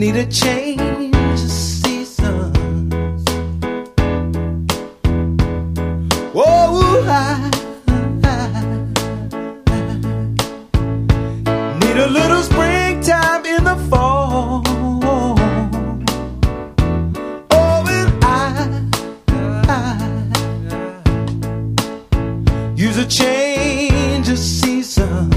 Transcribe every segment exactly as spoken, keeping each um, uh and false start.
need a change of seasons. Oh, I, I, I need a little springtime in the fall. Oh, and I, I use a change of seasons.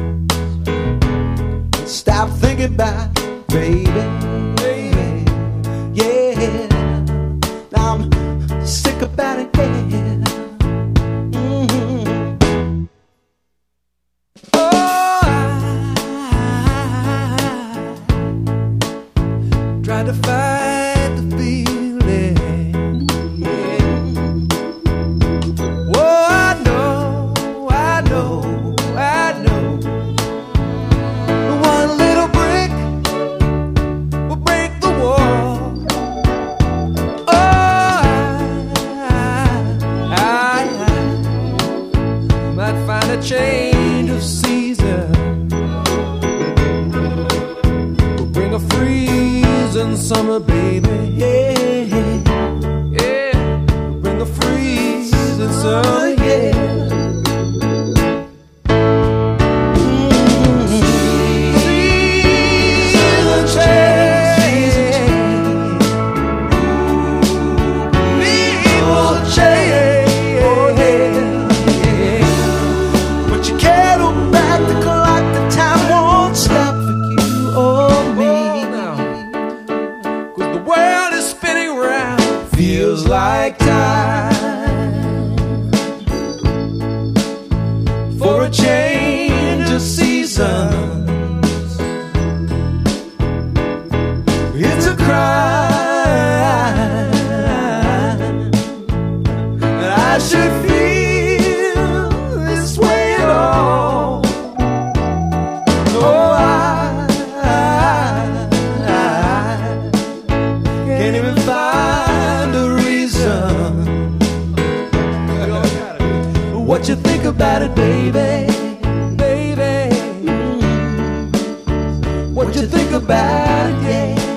Stop thinking about baby, baby, yeah. Now I'm sick about it, yeah. Mm-hmm. Oh, I try to fight the feeling, yeah. Oh, I know, I know, I know. One little brick will break the wall. Oh, I, I, I might find a change of season. We'll bring a freezing summer, baby. Yeah, yeah. We'll bring a freezing summer, yeah. Feels like time for a change of seasons. It's a crime that I should feel this way at all. Oh, I, I, I can't even find a reason. What you think about it, baby? Baby, mm. What you think about it, yeah.